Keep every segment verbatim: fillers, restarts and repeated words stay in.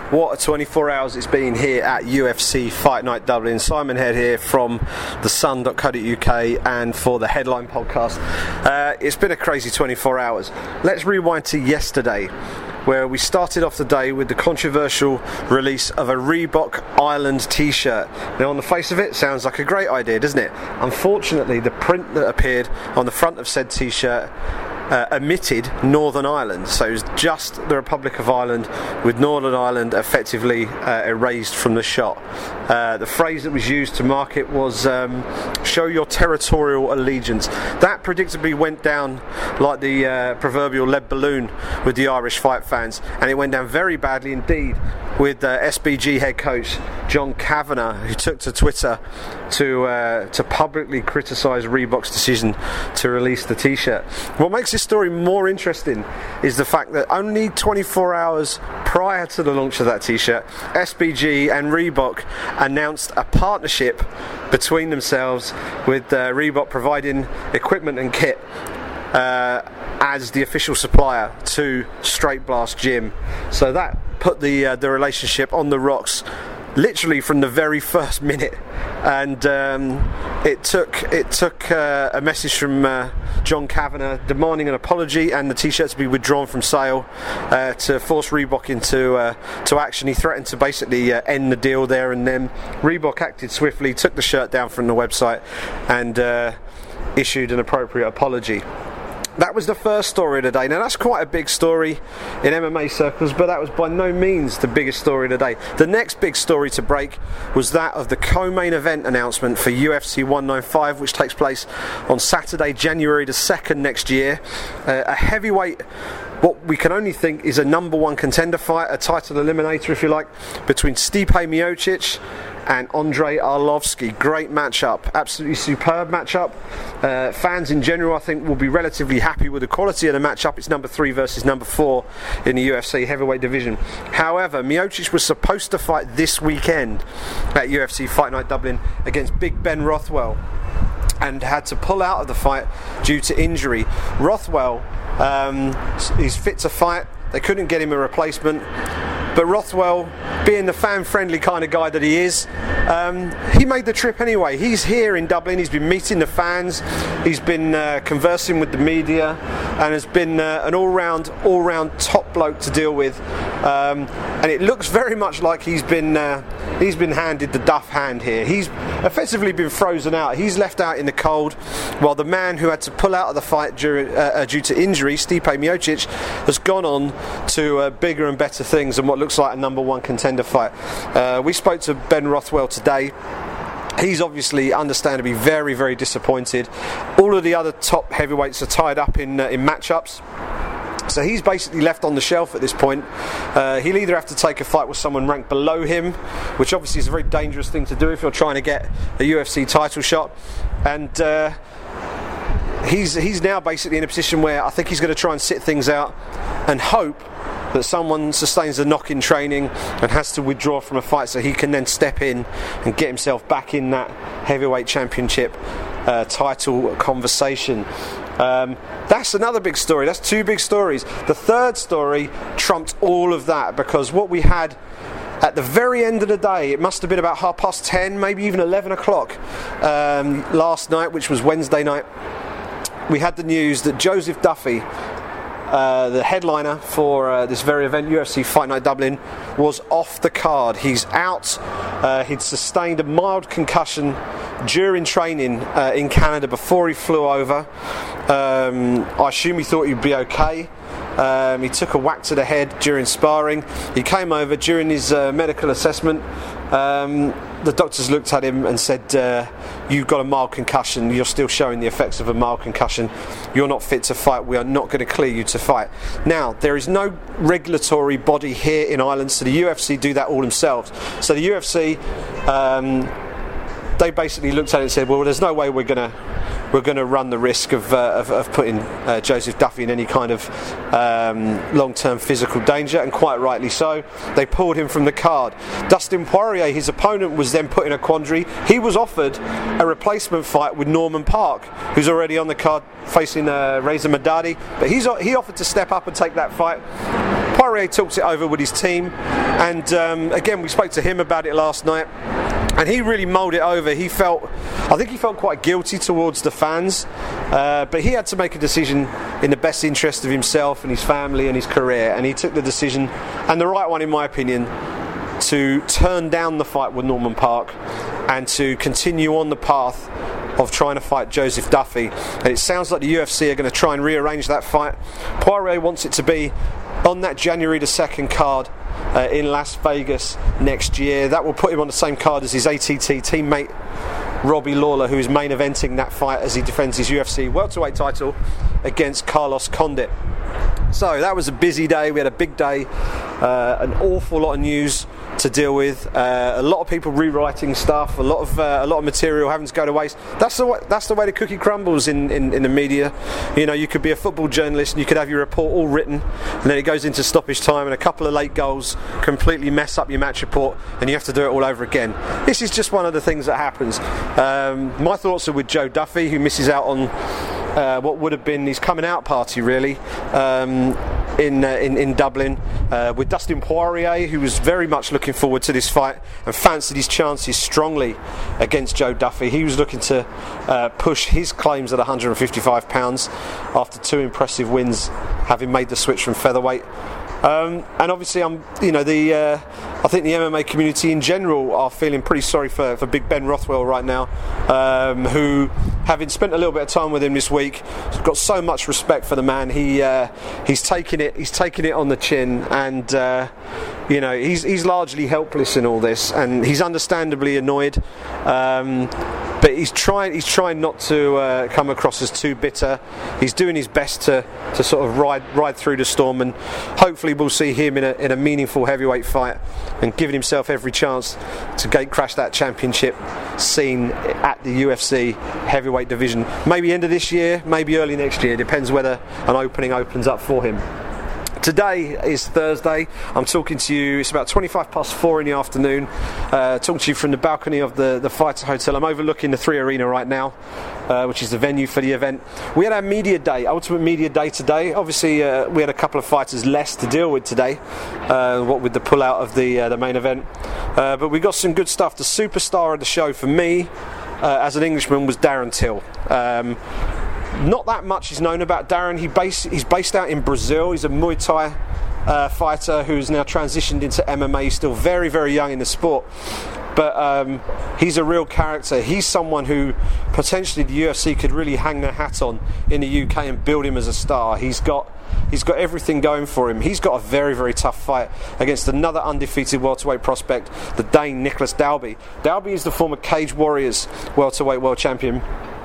What a twenty-four hours it's been here at U F C Fight Night Dublin. Simon Head here from the sun dot co dot U K and for the Headline podcast. Uh, it's been a crazy twenty-four hours. Let's rewind to yesterday, where we started off the day with the controversial release of a Reebok Ireland t-shirt. Now, on the face of it, sounds like a great idea, doesn't it? Unfortunately, the print that appeared on the front of said t-shirt Uh, omitted Northern Ireland, so it was just the Republic of Ireland, with Northern Ireland effectively uh, erased from the shot. Uh, the phrase that was used to mark it was um, "show your territorial allegiance." That predictably went down like the uh, proverbial lead balloon with the Irish fight fans, and it went down very badly indeed with uh, S B G head coach John Kavanagh, who took to Twitter to uh, to publicly criticise Reebok's decision to release the t-shirt. What makes this story more interesting is the fact that only twenty-four hours prior to the launch of that t-shirt, S B G and Reebok announced a partnership between themselves, with uh, Reebok providing equipment and kit uh, as the official supplier to Straight Blast Gym. So that put the uh, the relationship on the rocks literally from the very first minute, and um, it took it took uh, a message from uh, John Kavanagh demanding an apology and the t-shirt to be withdrawn from sale uh, to force Reebok into uh, to action. He threatened to basically uh, end the deal there and then. Reebok acted swiftly, took the shirt down from the website, and uh, issued an appropriate apology. That was the first story of the day. Now, that's quite a big story in M M A circles, but that was by no means the biggest story of the day. The next big story to break was that of the co-main event announcement for U F C one ninety-five, which takes place on Saturday, January the second next year. Uh, a heavyweight, what we can only think is a number one contender fight, a title eliminator, if you like, between Stipe Miocic and Andrei Arlovski. Great matchup, absolutely superb matchup. Uh, fans in general, I think, will be relatively happy with the quality of the matchup. It's number three versus number four in the U F C heavyweight division. However, Miocic was supposed to fight this weekend at U F C Fight Night Dublin against Big Ben Rothwell, and had to pull out of the fight due to injury. Rothwell um, is fit to fight. They couldn't get him a replacement, but Rothwell, being the fan-friendly kind of guy that he is, um, he made the trip anyway. He's here in Dublin, he's been meeting the fans, he's been uh, conversing with the media, and has been uh, an all-round, all-round top bloke to deal with. Um, and it looks very much like he's been uh, he's been handed the duff hand here. He's effectively been frozen out. He's left out in the cold, while the man who had to pull out of the fight due, uh, due to injury, Stipe Miocic, has gone on to uh, bigger and better things and what looks like a number one contender fight. Uh, we spoke to Ben Rothwell today. He's obviously, understandably, very, very disappointed. All of the other top heavyweights are tied up in uh, in matchups, so he's basically left on the shelf at this point. Uh, he'll either have to take a fight with someone ranked below him, which obviously is a very dangerous thing to do if you're trying to get a U F C title shot, and uh, he's he's now basically in a position where I think he's going to try and sit things out and hope that someone sustains a knock in training and has to withdraw from a fight, so he can then step in and get himself back in that heavyweight championship uh, title conversation. Um, that's another big story. That's two big stories. The third story trumped all of that, because what we had at the very end of the day, it must have been about half past ten, maybe even eleven o'clock um, last night, which was Wednesday night, we had the news that Joseph Duffy, Uh, the headliner for uh, this very event, U F C Fight Night Dublin, was off the card. He's out. Uh, he'd sustained a mild concussion during training uh, in Canada before he flew over. Um, I assume he thought he'd be okay. Um, he took a whack to the head during sparring. He came over during his uh, medical assessment. Um, the doctors looked at him and said, uh, you've got a mild concussion, you're still showing the effects of a mild concussion, you're not fit to fight, we are not going to clear you to fight. Now, there is no regulatory body here in Ireland, so the U F C do that all themselves. So the U F C, um, they basically looked at it and said, well, there's no way we're going to we're going to run the risk of, uh, of, of putting uh, Joseph Duffy in any kind of um, long-term physical danger, and quite rightly so. They pulled him from the card. Dustin Poirier, his opponent, was then put in a quandary. He was offered a replacement fight with Norman Park, who's already on the card facing uh, Reza Madadi, but he's he offered to step up and take that fight. Poirier talked it over with his team, And um, again, we spoke to him about it last night. And he really mulled it over. He felt, I think he felt quite guilty towards the fans, uh, but he had to make a decision in the best interest of himself and his family and his career, and he took the decision, and the right one in my opinion, to turn down the fight with Norman Parke and to continue on the path of trying to fight Joseph Duffy. And it sounds like the U F C are going to try and rearrange that fight. Poirier wants it to be on that January the second card uh, in Las Vegas next year. That will put him on the same card as his A T T teammate Robbie Lawler, who is main eventing that fight as he defends his U F C welterweight title against Carlos Condit. So that was a busy day. We had a big day, uh, an awful lot of news to deal with, uh, a lot of people rewriting stuff, a lot of uh, a lot of material having to go to waste. That's the way, that's the way the cookie crumbles in, in, in the media. You know, you could be a football journalist and you could have your report all written, and then it goes into stoppage time and a couple of late goals completely mess up your match report and you have to do it all over again. This is just one of the things that happens. Um, my thoughts are with Joe Duffy, who misses out on Uh, what would have been his coming out party, really, um, in, uh, in in Dublin, uh, with Dustin Poirier, who was very much looking forward to this fight and fancied his chances strongly against Joe Duffy. He was looking to uh, push his claims at one hundred fifty-five pounds after two impressive wins, having made the switch from featherweight. Um, and obviously, I'm, you know, the uh, I think the M M A community in general are feeling pretty sorry for, for Big Ben Rothwell right now, um, who, having spent a little bit of time with him this week, has got so much respect for the man. He uh, he's taking it he's taking it on the chin, and uh, you know, he's he's largely helpless in all this, and he's understandably annoyed. Um, But he's trying. He's trying not to uh, come across as too bitter. He's doing his best to, to sort of ride ride through the storm, and hopefully we'll see him in a in a meaningful heavyweight fight, and giving himself every chance to gate crash that championship scene at the U F C heavyweight division. Maybe end of this year, maybe early next year. Depends whether an opening opens up for him. Today is Thursday. I'm talking to you, it's about twenty-five past four in the afternoon, uh, talking to you from the balcony of the, the Fighter Hotel. I'm overlooking the Three Arena right now, uh, which is the venue for the event. We had our media day, Ultimate Media Day today. Obviously, uh, we had a couple of fighters less to deal with today, uh, what with the pull-out of the, uh, the main event. Uh, but we got some good stuff. The superstar of the show for me, uh, as an Englishman, was Darren Till. Um, Not that much is known about Darren. He base, he's based out in Brazil. He's a Muay Thai uh, fighter who's now transitioned into M M A. He's still very, very young in the sport. But um, he's a real character. He's someone who potentially the U F C could really hang their hat on in the U K and build him as a star. He's got he's got everything going for him. He's got a very, very tough fight against another undefeated welterweight prospect, the Dane Nicholas Dalby. Dalby is the former Cage Warriors welterweight world champion.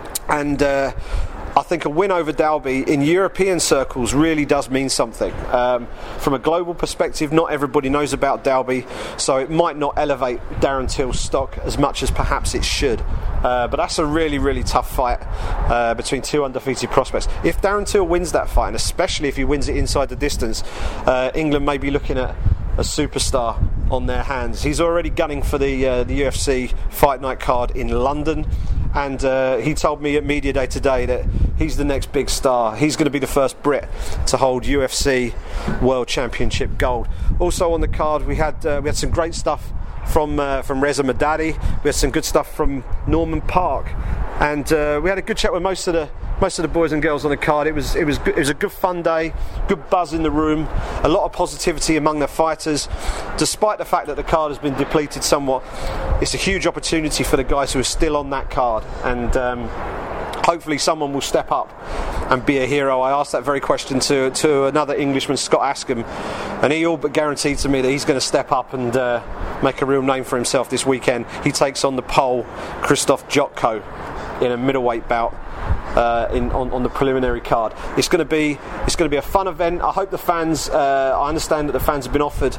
And Uh, I think a win over Dalby in European circles really does mean something. Um, from a global perspective, not everybody knows about Dalby, so it might not elevate Darren Till's stock as much as perhaps it should. Uh, but that's a really, really tough fight uh, between two undefeated prospects. If Darren Till wins that fight, and especially if he wins it inside the distance, uh, England may be looking at a superstar on their hands. He's already gunning for the uh, the U F C Fight Night card in London, and uh, he told me at Media Day today that he's the next big star. He's going to be the first Brit to hold U F C World Championship gold. Also on the card, we had uh, we had some great stuff from uh, from Reza Madadi. We had some good stuff from Norman Parke, and uh, we had a good chat with most of the most of the boys and girls on the card. It was it was good, it was a good fun day, good buzz in the room, a lot of positivity among the fighters. Despite the fact that the card has been depleted somewhat, it's a huge opportunity for the guys who are still on that card, and um, hopefully someone will step up and be a hero. I asked that very question to to another Englishman, Scott Askham, and he all but guaranteed to me that he's going to step up and uh, make a real name for himself this weekend. He takes on the Pole Krzysztof Jotko in a middleweight bout uh, in on, on the preliminary card. It's going to be it's going to be a fun event. I hope the fans. Uh, I understand that the fans have been offered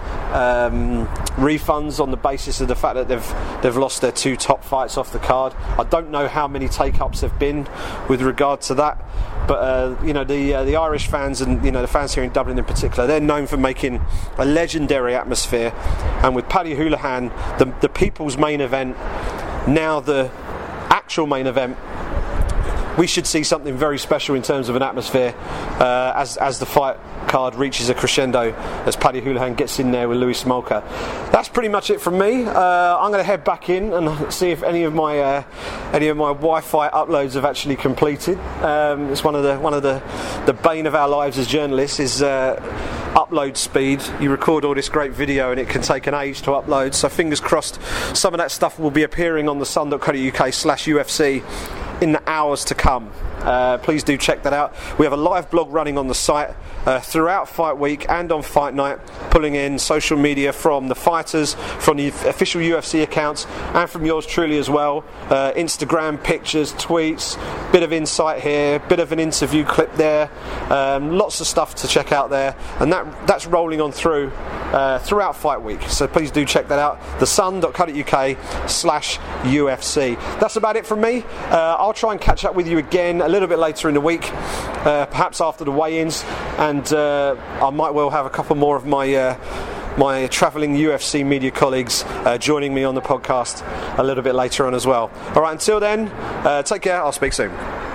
um, refunds on the basis of the fact that they've they've lost their two top fights off the card. I don't know how many take-ups have been with regard to that, but uh, you know the uh, the Irish fans and you know the fans here in Dublin in particular, they're known for making a legendary atmosphere. And with Paddy Holohan, the the people's main event, now the actual main event, we should see something very special in terms of an atmosphere uh, as as the fight card reaches a crescendo, as Paddy Holohan gets in there with Louis Smolka. That's pretty much it from me. Uh, I'm going to head back in and see if any of my uh, any of my Wi-Fi uploads have actually completed. Um, it's one of the one of the the bane of our lives as journalists is uh, upload speed. You record all this great video and it can take an age to upload. So fingers crossed, some of that stuff will be appearing on the sun dot co dot uk slash U F C in the hours to come. Uh, please do check that out. We have a live blog running on the site uh, throughout fight week and on fight night, pulling in social media from the fighters, from the official U F C accounts, and from yours truly as well. Uh, Instagram pictures, tweets, bit of insight here, bit of an interview clip there, um, lots of stuff to check out there, and that that's rolling on through uh, throughout fight week. So please do check that out. the sun dot co dot uk slash U F C. That's about it from me. Uh, I'll try and catch up with you again a little bit later in the week, uh, perhaps after the weigh-ins, and uh, I might well have a couple more of my uh, my travelling U F C media colleagues uh, joining me on the podcast a little bit later on as well. All right, until then, uh, take care. I'll speak soon.